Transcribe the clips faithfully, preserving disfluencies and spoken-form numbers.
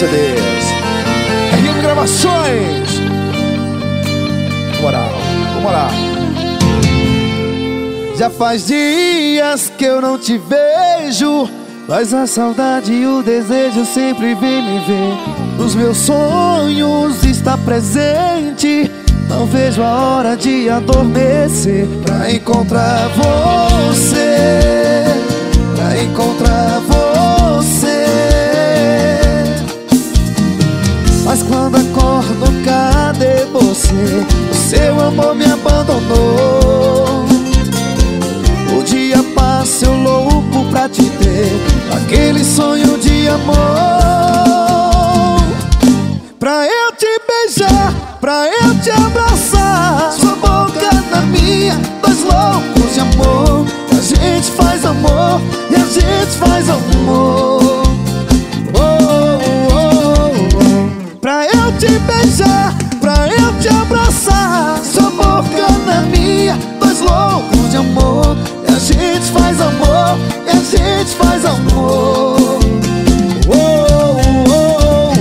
C Ds. R M Gravações. Moral, moral. Já faz dias que eu não te vejo, mas a saudade e o desejo sempre vem me ver. Nos meus sonhos está presente, não vejo a hora de adormecer pra encontrar você, pra encontrar você. Mas quando acordo, cadê você? O seu amor me abandonou. O dia passa eu louco pra te ter, aquele sonho de amor. Pra eu te beijar, pra eu te abraçar, sua boca na minha, dois loucos de amor. E a gente faz amor, e a gente faz amor. Oh, oh, oh. Pra eu te beijar, pra eu te abraçar, sua boca na minha, dois loucos de amor. E a gente faz amor, e a gente faz amor. Oh, oh, oh.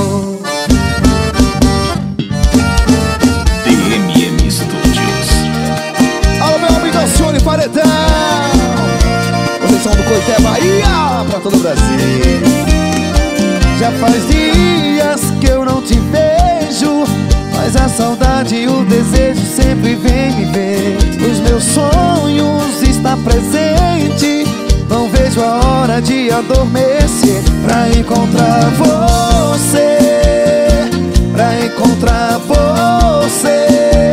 D M M Studios. Alô, meu amigo Alcione Paredão. Vocês são do Coité, Bahia, pra todo o Brasil. Já faz dias que eu não te vejo, mas a saudade e o desejo sempre vem me ver. Nos meus sonhos está presente, não vejo a hora de adormecer pra encontrar você, pra encontrar você.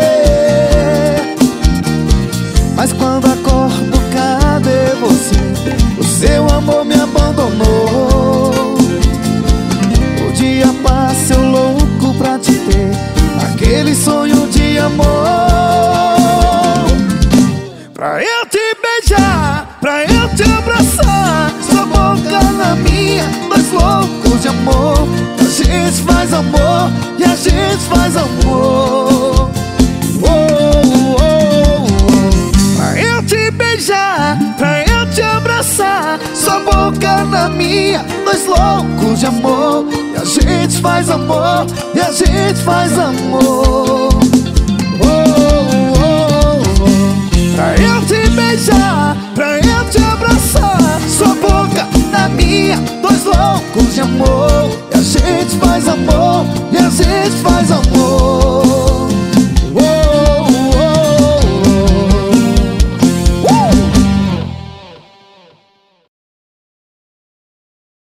Mas quando acordo, cadê você? O seu amor me abandonou. O dia passa eu louco pra te ter, aquele sonho de amor. Pra eu te beijar, pra eu te abraçar, sua boca na minha, dois loucos de amor. A gente faz amor, e a gente faz amor. Oh, oh, oh. Pra eu te beijar, pra eu te abraçar, sua boca na minha, dois loucos de amor. E a gente faz amor, e a gente faz amor. Oh, oh, oh. Pra eu te beijar, pra eu te abraçar, sua boca na minha, dois loucos de amor. E a gente faz amor, e a gente faz